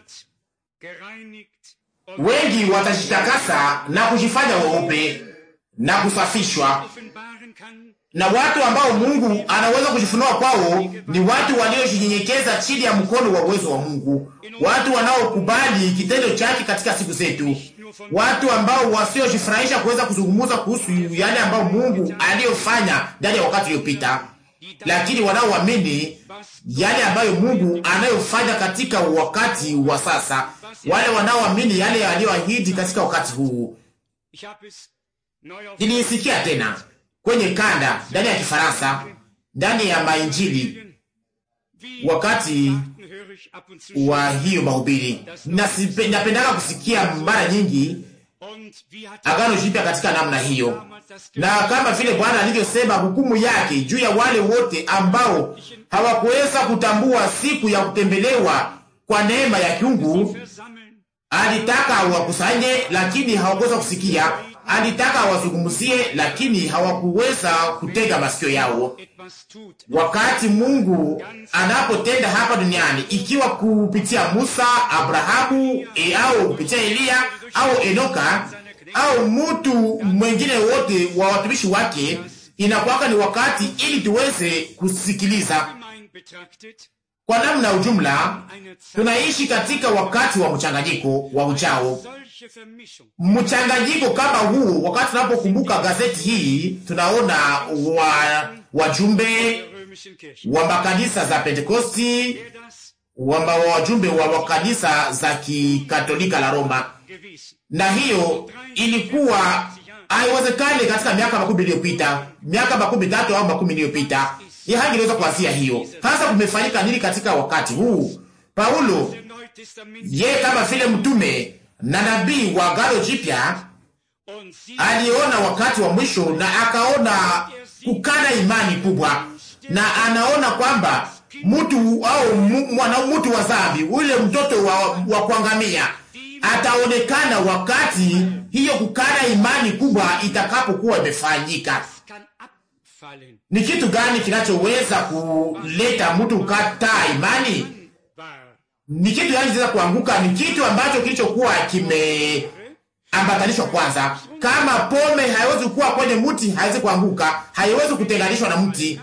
wengi watajitakasa na kujifanya weupe na kusafishwa. Na watu ambao Mungu anaweza kujifunua kwao ni watu waliojinyenyekeza chini ya mkono wa uwezo wa Mungu, watu wanaokubali kitendo chake katika siku zetu, watu ambao wasiojifurahisha kuweza kuzungumza kuhusu yale ambao Mungu aliyofanya ndani ya wakati uliopita, lakini wanaoamini yale ambayo Mungu anayofanya katika wakati wa sasa, wale wanaoamini yale aliyoahidi katika wakati huu. Nilisikia tena kwenye kanda ndani ya Kifaransa, ndani ya mainjili, wakati wa hiyo mahubiri, napendaka kusikia mara nyingi Agano Jipya katika namna hiyo, na kama vile Bwana alivyosema hukumu yake juu ya wale wote ambao hawakuweza kutambua siku ya kutembelewa kwa neema ya kiungu. Alitaka wakusanye, lakini hawakuweza kusikia. Alitaka wazungumzie, lakini hawakuweza kutega masikio yao. Wakati Mungu anapotenda hapa duniani, ikiwa kupitia Musa, Abrahamu, au kupitia Eliya au Enoka au mtu mwingine wote wa watumishi wake, inakuwa ni wakati ili tuweze kusikiliza. Kwa namna ujumla, tunaishi katika wakati wa mchanganyiko wa ujao. Mchanganyiko kama huu, wakati tunapokumbuka gazeti hii, tunaona wajumbe wa makanisa za Pentekosti, wajumbe wa kanisa za Kikatolika la Roma. Na hiyo ilikuwa haiwezekani katika miaka 10 iliyopita, miaka 13 au 10 iliyopita. Hangeweza kuanzia hiyo. Hasa kumefanyika nini katika wakati huu? Paulo, ye kama vile mtume na nabii wa Agano Jipya, aliona wakati wa mwisho na akaona kukana imani kubwa, na anaona kwamba mtu au mtu wa dhambi, ule mtoto wa kuangamia, ataonekana wakati hiyo kukana imani kubwa itakapokuwa imefanyika. Ni kitu gani kinachoweza kuleta mtu kukataa imani? Ni kitu gani kinaweza kuanguka? Ni kitu ambacho kilichokuwa kimeambatanishwa kwanza. Kama pome haiwezi kuwa kwenye mti, haiwezi kuanguka, haiwezi kutenganishwa na mti.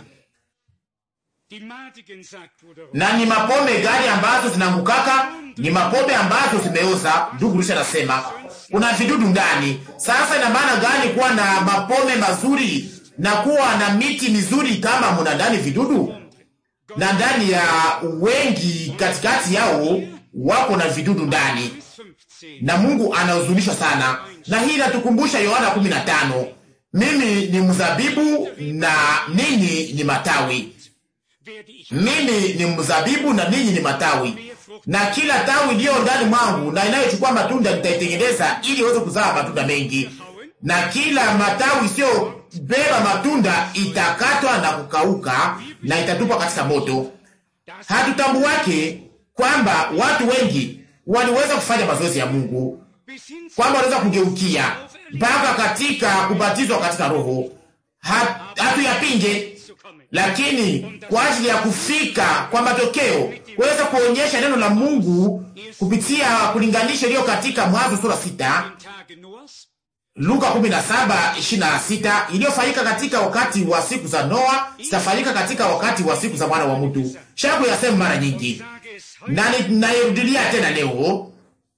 Na ni mapome gani ambazo zinaangukaka? Ni mapome ambazo zimeoza. Ndugu Rusha anasema kuna vidudu ndani. Sasa ina maana gani kuwa na mapome mazuri na kuwa na miti mizuri kama muna ndani vidudu? Na ndani ya wengi katikati yao wako na vidudu ndani, na Mungu anahuzunishwa sana. Na hii inatukumbusha Yohana 15, mimi ni mzabibu na ninyi ni matawi. Mimi ni mzabibu na ninyi ni matawi, na kila tawi iliyo ndani mwangu na inayochukua matunda nitaitengeneza ili iweze kuzaa matunda mengi, na kila matawi sio beba matunda itakatwa na kukauka na itatupwa katika moto. Hatutambuake kwamba watu wengi waliweza kufanya mazoezi ya Mungu, kwamba waliweza kugeukia mpaka katika kubatizwa katika Roho. Hatuyapinge, lakini kwa ajili ya kufika kwa matokeo, kuweza kuonyesha neno la Mungu kupitia kulinganisha iliyo katika Mwanzo sura 6, Luka 17:26, iliyofanyika katika wakati wa siku za Noa, zitafanyika katika wakati wa siku za mwana wa mtu. Shabu yasema mara nyingi, na ninarudia tena leo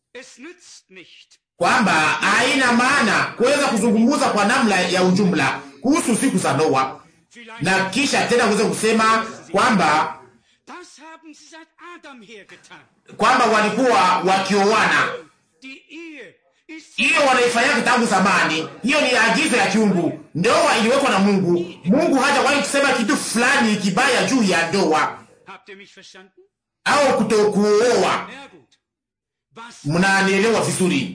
kwamba haina maana kuweza kuzungumza kwa namna ya ujumla kuhusu siku za Noa, na kisha tena kuweza kusema kwamba walikuwa wakioana. Hiyo wanaifanya tangu zamani. Hiyo ni agizo ya kiungu. Ndoa iliwekwa na Mungu. Mungu hajawahi kusema kitu fulani kibaya juu ya ndoa au kutokuoa. Mnanielewa vizuri?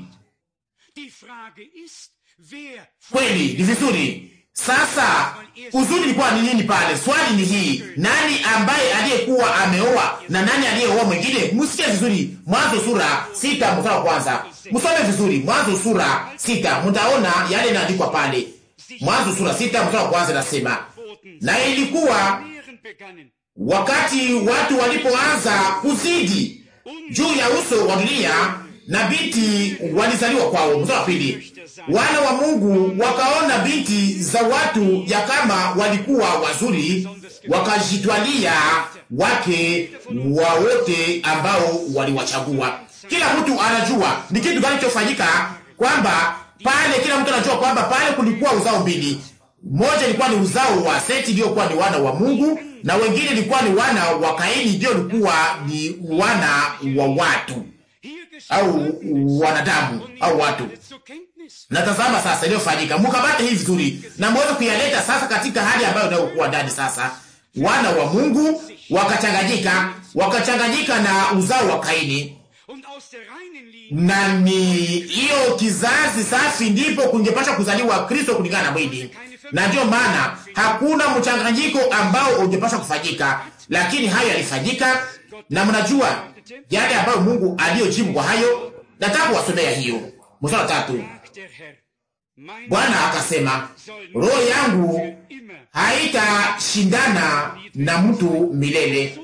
Kweli ni vizuri. Sasa uzuri ilikuwa ni nini pale? Swali ni hii: nani ambaye aliyekuwa ameoa na nani aliyeoa mwingine? Msikie vizuri, Mwanzo sura 6 mstari wa kwanza. Msome vizuri Mwanzo sura 6, mtaona yale yanaandikwa pale. Mwanzo sura 6 mstari wa kwanza nasema, na ilikuwa wakati watu walipoanza kuzidi juu ya uso wa dunia, na binti walizaliwa kwao. Mstari wa pili, wana wa Mungu wakaona binti za watu ya kama walikuwa wazuri, wakajitwalia wake wa wote ambao waliwachagua. Kila mtu anajua ni kitu gani kilichofanyika, kwamba pale kila mtu anajua kwamba pale kulikuwa uzao mbili. Mmoja ilikuwa ni uzao wa Seti, ndio kuwa ni wana wa Mungu, na wengine ilikuwa ni wana wa Kaini, ndio ilikuwa ni wana wa watu au wanadamu au watu. Na tazama sasa iliyofanyika, mkabate hii vizuri na mweze kuyaleta sasa katika hali ambayo inayokuwa ndani sasa. Wana wa Mungu wakachanganyika na uzao wa Kaini, na ni hiyo kizazi safi ndipo kungepasha kuzaliwa Kristo kulingana na mwili. Na ndio maana hakuna mchanganyiko ambao ungepasha kufanyika, lakini hayo yalifanyika. Na mnajua yale ambayo Mungu aliyojibu kwa hayo. Nataka kuwasomea hiyo mstari wa 3. Bwana akasema, roho yangu haitashindana na mtu milele.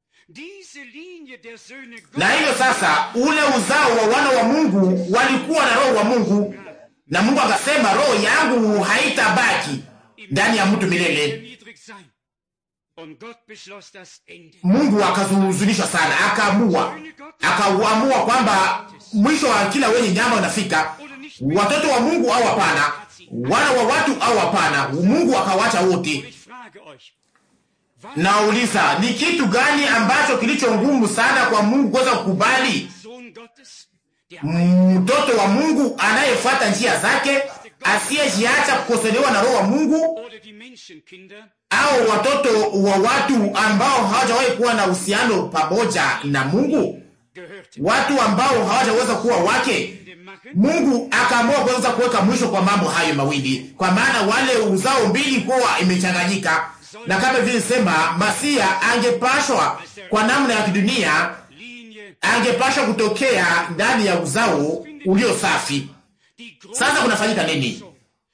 Na hiyo sasa, ule uzao wa wana wa Mungu walikuwa na roho wa Mungu, na Mungu akasema, roho yangu haitabaki ndani ya mtu milele. Mungu akazuhuzunishwa sana, akaamua kwamba mwisho wa kila wenye nyama unafika. Watoto wa Mungu au hapana, wana wa watu au hapana, Mungu akawacha wote. Nauliza, ni kitu gani ambacho kilicho ngumu sana kwa Mungu kuweza kukubali? Mtoto wa Mungu anayefuata njia zake, asiyejiacha kukosolewa na roho wa Mungu, au watoto wa watu ambao hawajawahi kuwa na uhusiano pamoja na Mungu, watu ambao hawajaweza kuwa wake. Mungu akaamua kuweza kuweka mwisho kwa mambo hayo mawili, kwa maana wale uzao mbili kuwa imechanganyika. Na kama vile sema, Masia angepashwa kwa namna ya kidunia, angepashwa kutokea ndani ya uzao ulio safi. Sasa kunafanyika nini?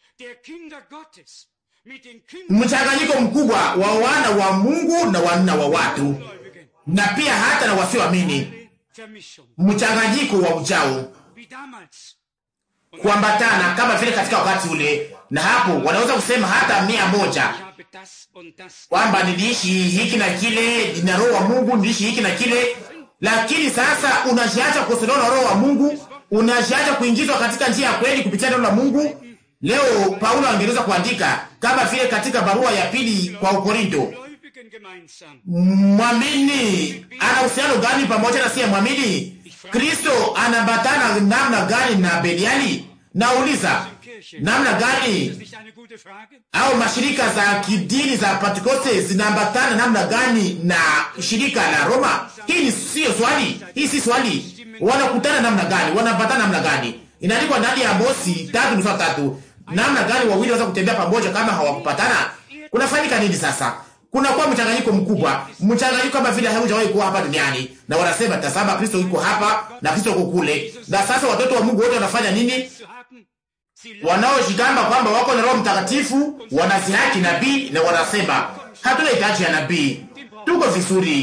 Mchanganyiko mkubwa wa wana wa Mungu na wana wa watu, na pia hata na wasioamini. Mchanganyiko wa ujao kuambatana kama vile katika wakati ule, na hapo wanaweza kusema hata 100 kwamba niliishi hiki na kile, nina roho wa Mungu, niliishi hiki na kile. Lakini sasa unajiacha kukosolewa na roho wa Mungu, unajiacha kuingizwa katika njia ya kweli kupitia neno la Mungu. Leo Paulo angeweza kuandika kama vile katika barua ya pili kwa Korinto, mwamini ana uhusiano gani pamoja na siye mwamini? Kristo anabatana namna gani na Beliali? Nauliza, namna gani? Au mashirika za kidini za Pentekoste zinaambatana namna gani na shirika la Roma? Hii sio swali, hii si swali. Wanakutana namna gani? Wanaambatana namna gani? Inaandikwa ndani ya Amosi 3:3. Namna gani wawili wanaweza kutembea pamoja kama hawakupatana? Kunafanyika nini sasa? Kuna kwa mchanganyiko mkubwa, mchanganyiko kama vile haujawahi kuwa hapa duniani. Na wanasema tazama, Kristo yuko hapa na Kristo yuko kule. Na sasa watoto wa Mungu wote wanafanya nini? Wanaojigamba kwamba wako na Roho Mtakatifu wanazihaki nabii, na wanasema hatuna hitaji ya nabii, tuko vizuri,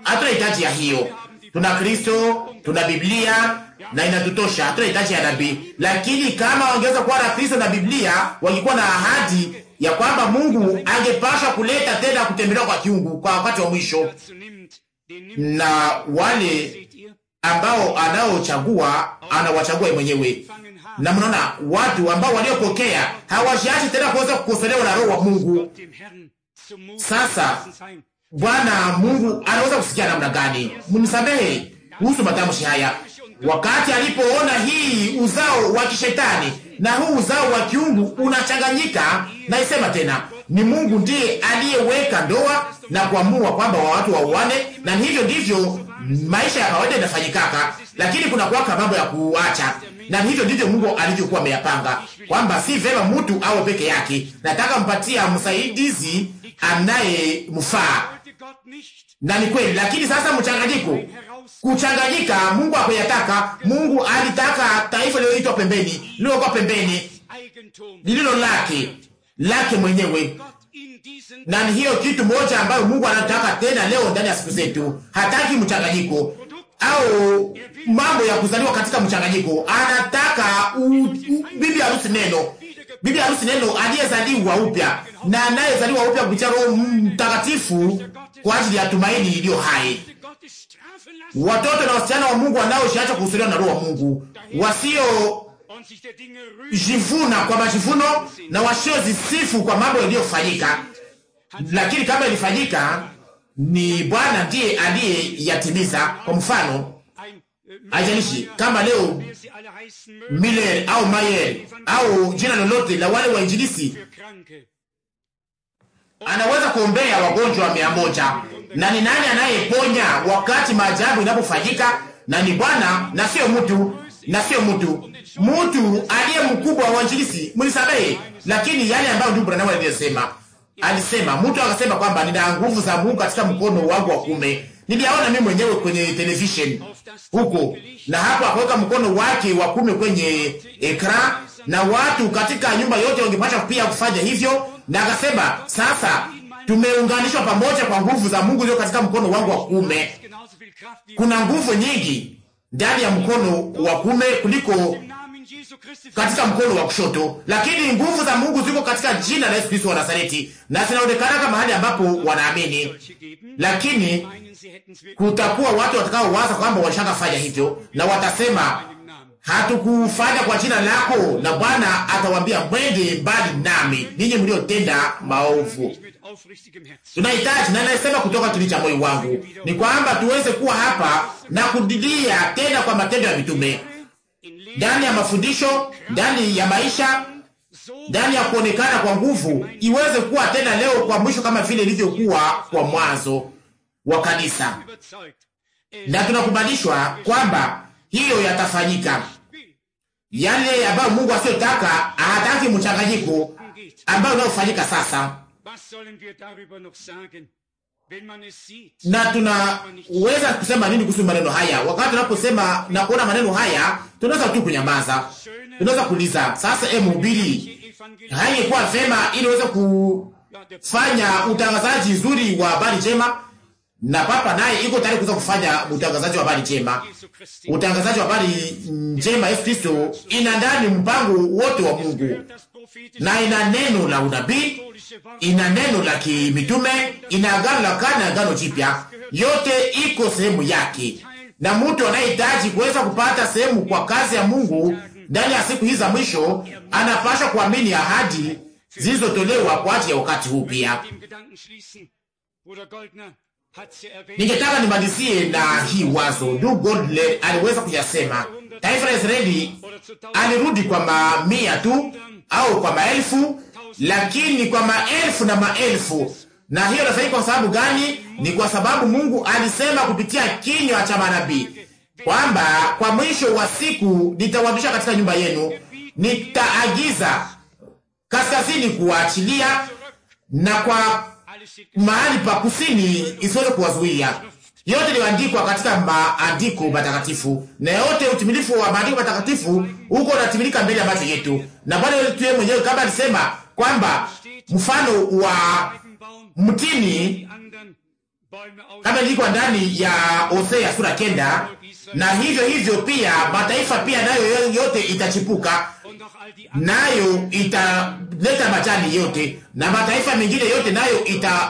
Hatuna hitaji ya hiyo. Tuna Kristo, tuna Biblia na inatutosha. Hatuna hitaji ya nabii. Lakini kama wangeweza kuwa na Kristo na Biblia, wangekuwa na ahadi ya kwamba Mungu angepasha kuleta tena kutembelea kwa kiungu kwa wakati wa mwisho, na wale ambao anaochagua anawachagua mwenyewe. Na mnaona watu ambao waliopokea hawashiachi tena kuweza kukosolewa na Roho wa Mungu. Sasa Bwana Mungu anaweza kusikia namna gani? Mnisamehe kuhusu matamshi haya. Wakati alipoona hii uzao wa kishetani na huu uzao wa kiungu unachanganyika, na isema tena ni Mungu ndiye aliyeweka ndoa na kuamua kwamba watu wauane, na hivyo ndivyo maisha ya kawaida yanafanyikaka, lakini kuna kuwaka mambo ya kuacha, na hivyo ndivyo Mungu alivyokuwa ameyapanga kwamba si vema mtu awe peke yake. Nataka mpatia msaidizi anayemfaa, na ni kweli. Lakini sasa kuchanganyika, Mungu hakuyataka. Mungu alitaka taifa lililoitwa pembeni, lililokuwa pembeni, lililo lake mwenyewe. Na ni hiyo kitu moja ambayo Mungu anataka tena leo ndani ya siku zetu. Hataki mchanganyiko au mambo ya kuzaliwa katika mchanganyiko. Anataka bibi harusi neno aliyezaliwa upya na anayezaliwa upya kupitia Roho Mtakatifu kwa ajili ya tumaini iliyo hai. Watoto na wasichana wa Mungu wanaoshaacha kuhusuliwa na Roho wa Mungu, wasio jivuna kwa majivuno na wasiozisifu kwa mambo yaliyofanyika, lakini kama ilifanyika ni Bwana ndiye aliyeyatimiza. Kwa mfano, haijalishi kama leo Miller au Mayer au jina lolote la wale wainjilisi anaweza kuombea wagonjwa 100, na ni nani anayeponya wakati maajabu inapofanyika? Na ni Bwana na sio mtu. Mtu aliye mkubwa wa wainjilisi, mnisamehe, lakini yale ambayo ndugu Branham alisema, mtu akasema kwamba nina nguvu za Mungu katika mkono wangu wa kuume. Niliaona mimi mwenyewe kwenye television huko, na hapo akaweka mkono wake wa kuume kwenye ekran, na watu katika nyumba yote wangepasha pia kufanya hivyo. Na akasema sasa tumeunganishwa pamoja kwa nguvu za Mungu zilizo katika mkono wangu wa kuume. Kuna nguvu nyingi ndani ya mkono wa kuume kuliko katika mkono wa kushoto, lakini nguvu za Mungu ziko katika jina la Yesu Kristo wa Nazareti, na zinaonekana kama mahali ambapo wanaamini. Lakini kutakuwa watu watakao waza kwamba walishakafanya hivyo, na watasema hatukufanya kwa jina lako, na Bwana atawaambia mwende mbali nami ninyi mliotenda maovu. Tunahitaji, na nasema kutoka kilindi cha moyo wangu, ni kwamba tuweze kuwa hapa na kudilia tena kwa matendo ya mitume, ndani ya mafundisho, ndani ya maisha, ndani ya kuonekana kwa nguvu, iweze kuwa tena leo kwa mwisho kama vile ilivyokuwa kwa mwanzo wa kanisa. Na tunakubalishwa kwamba hiyo yatafanyika. Yale ambayo Mungu asiyotaka, hataki mchanganyiko ambao unaofanyika sasa. Na tunaweza kusema nini kuhusu maneno haya? Wakati tunaposema na kuona maneno haya, tunaweza tu kunyamaza. Tunaweza kuuliza, sasa mhubiri, haingekuwa vema ili uweze kufanya utangazaji nzuri wa habari njema? Na Papa naye iko tayari kuweza kufanya utangazaji wa habari njema. Utangazaji wa habari njema Yesu Kristo ina ndani mpango wote wa Mungu, na ina neno la unabii, ina neno la kimitume, ina agano la kale na agano jipya. Yote iko sehemu yake, na mtu anayehitaji kuweza kupata sehemu kwa kazi ya Mungu ndani ya siku hizi za mwisho anapaswa kuamini ahadi zilizotolewa kwa ajili ya wakati huu pia. Ningetaka nimalizie na hii wazo ndugu Goldler aliweza kuyasema. Taifa la Israeli alirudi kwa mamia tu au kwa maelfu, lakini kwa maelfu na maelfu. Na hiyo inafanyika kwa sababu gani? Ni kwa sababu Mungu alisema kupitia kinywa cha manabii kwamba kwa mwisho wa siku nitawarudisha katika nyumba yenu, nitaagiza kaskazini kuwaachilia na kwa mahali pa kusini isiweze kuwazuia. Yote iliandikwa katika maandiko matakatifu, na yote utimilifu wa maandiko matakatifu huko unatimilika mbele ya macho yetu. Na Bwana wetu yeye mwenyewe kama alisema kwamba mfano wa mtini kama ilikuwa ndani ya Hosea sura 9, na hivyo pia mataifa pia nayo yote itachipuka, nayo italeta majani yote, na mataifa mengine yote nayo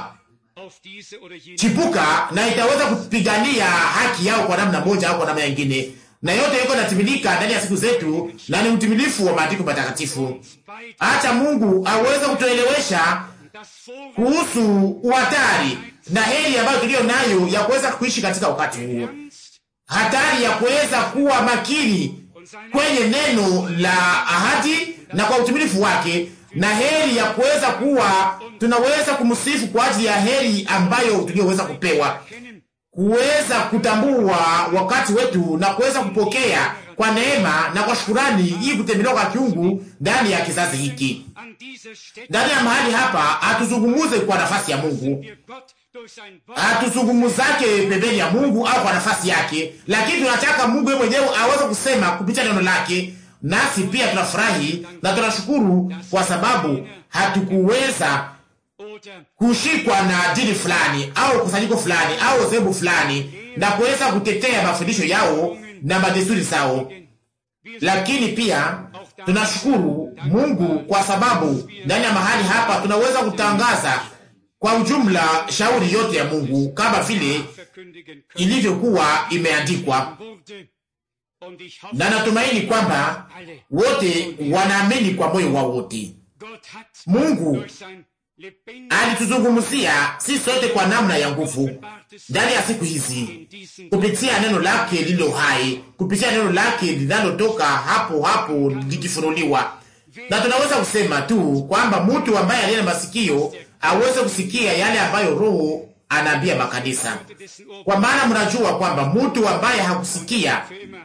itachipuka na itaweza kupigania haki yao kwa namna moja au kwa namna nyingine, na yote yako natimilika ndani ya siku zetu, na ni utimilifu wa maandiko matakatifu. Acha Mungu aweze kutuelewesha kuhusu hatari na heri ambayo tulio nayo ya kuweza kuishi katika wakati huo, hatari ya kuweza kuwa makini kwenye neno la ahadi na kwa utimilifu wake, na heri ya kuweza kuwa tunaweza kumsifu kwa ajili ya heri ambayo tulioweza kupewa, kuweza kutambua wakati wetu na kuweza kupokea kwa neema na kwa shukrani hii kutembelewa kwa kiungu ndani ya kizazi hiki. Ndani ya mahali hapa atuzungumuze kwa nafasi ya Mungu, atuzungumuzake pembeni ya Mungu au kwa nafasi yake, lakini tunataka Mungu yeye mwenyewe aweze kusema kupitia neno lake, nasi pia tunafurahi na tunashukuru kwa sababu hatukuweza kushikwa na dini fulani au kusanyiko fulani au sehemu fulani na kuweza kutetea mafundisho yao na madesturi zao, lakini pia tunashukuru Mungu kwa sababu ndani ya mahali hapa tunaweza kutangaza kwa ujumla shauri yote ya Mungu kama vile ilivyokuwa imeandikwa, na natumaini kwamba wote wanaamini kwa moyo wao wote. Mungu alituzungumzia sisi sote kwa namna ya nguvu ndani ya siku hizi kupitia neno lake lilo hai, kupitia neno lake linalotoka hapo likifunuliwa, na tunaweza kusema tu kwamba mtu ambaye aliye na masikio aweze kusikia yale ambayo Roho anaambia makanisa, kwa maana mnajua kwamba mtu ambaye hakusikia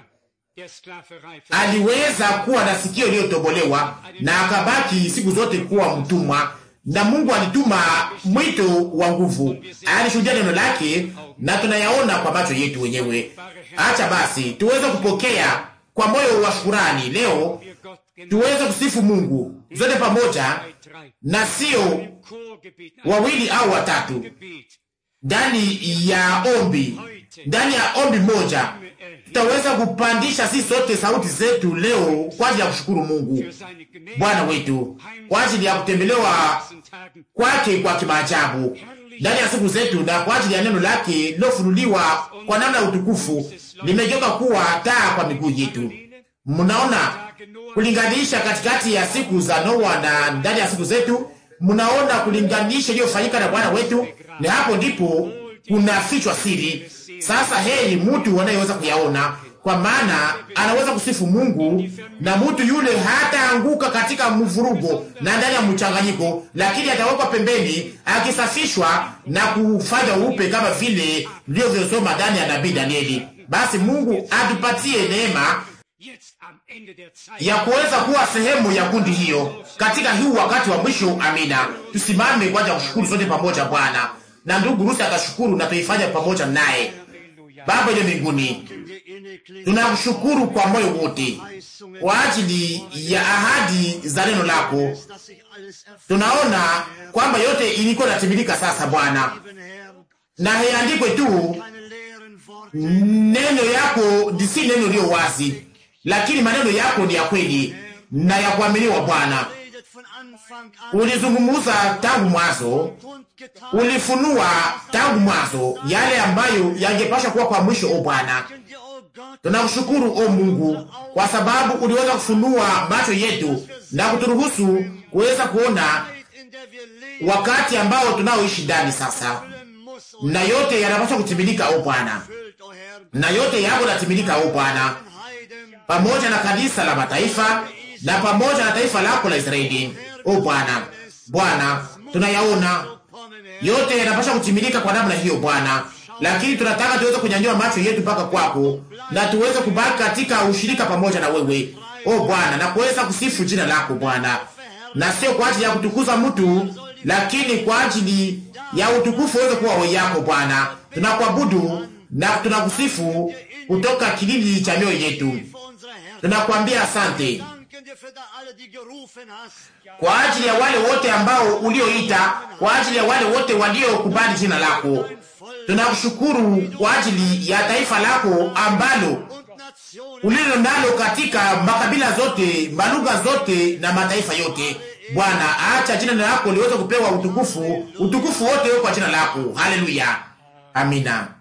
aliweza kuwa na sikio iliyotobolewa na akabaki siku zote kuwa mtumwa. Na Mungu alituma mwito wa nguvu, alishuhudia neno lake na tunayaona kwa macho yetu wenyewe. Acha basi tuweze kupokea kwa moyo wa shukrani leo, tuweze kusifu Mungu zote pamoja, na sio wawili au watatu ndani ya ombi moja. Tutaweza kupandisha sisi sote sauti zetu leo kwa ajili ya kushukuru Mungu Bwana wetu kwa ajili ya kutembelewa kwake kwa kimaajabu ndani ya siku zetu, na kwa ajili ya neno lake lilofunuliwa kwa namna ya utukufu limegeuka kuwa taa kwa miguu yetu. Mnaona kulinganisha katikati ya siku za Noa na ndani ya siku zetu, mnaona kulinganisha iliyofanyika na Bwana wetu, na hapo ndipo kuna fichwa siri. Sasa heri mtu anayeweza kuyaona, kwa maana anaweza kusifu Mungu, na mtu yule hataanguka katika mvurugo na ndani ya mchanganyiko, lakini atawekwa pembeni akisafishwa na kufanya upe kama vile nilivyosoma ndani ya nabii Danieli. Basi Mungu atupatie neema ya kuweza kuwa sehemu ya kundi hiyo katika huu wakati wa mwisho. Amina. Tusimame kwa ajili ya kushukuru sote pamoja Bwana, na ndugu Rusi atashukuru na tuifanye pamoja naye. Baba ya mbinguni, tunakushukuru kwa moyo wote kwa ajili ya ahadi za neno lako. Tunaona kwamba yote ilikuwa inatimilika sasa Bwana, na haiandikwe tu neno yako si neno lio wazi, lakini maneno yako ni ya kweli na ya kuaminiwa Bwana. Ulizungumuza tangu mwanzo, ulifunua tangu mwanzo yale ambayo yangepasha kuwa kwa mwisho. O Bwana, tunakushukuru o Mungu kwa sababu uliweza kufunua macho yetu na kuturuhusu kuweza kuona wakati ambao tunaoishi ndani sasa, na yote yanapaswa kutimilika o Bwana, na yote yako natimilika o Bwana, pamoja na kanisa la mataifa na pamoja na taifa lako la Israeli. O Bwana, Bwana, tunayaona yote yanapaswa kutimilika kwa namna hiyo Bwana, lakini tunataka tuweze kunyanyua macho yetu mpaka kwako na tuweze kubaki katika ushirika pamoja na wewe o Bwana, na kuweza kusifu jina lako Bwana, na sio kwa ajili ya kutukuza mtu, lakini kwa ajili ya utukufu uweze kuwa wewe yako Bwana. Tunakuabudu na tunakusifu kutoka kilindi cha mioyo yetu. Tunakuambia asante kwa ajili ya wale wote ambao ulioita, kwa ajili ya wale wote waliokubali jina lako. Tunakushukuru kwa ajili ya taifa lako ambalo ulilo nalo katika makabila zote, malugha zote na mataifa yote. Bwana, acha jina lako liweze kupewa utukufu wote kwa jina lako. Haleluya, amina.